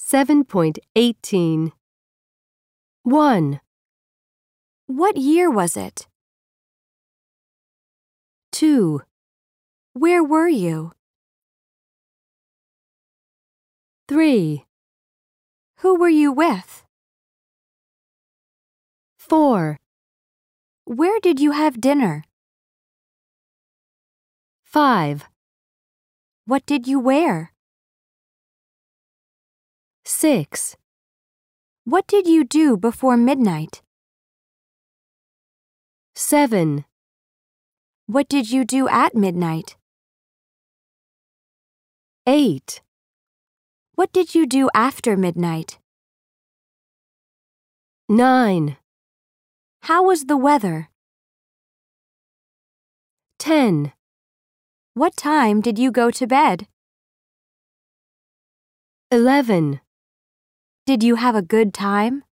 7.18. 1, What year was it? 2, Where were you? 3, Who were you with? 4, Where did you have dinner? 5, What did you wear? 6, What did you do before midnight? 7, What did you do at midnight? 8, What did you do after midnight? 9, How was the weather? 10, What time did you go to bed? 11. Did you have a good time?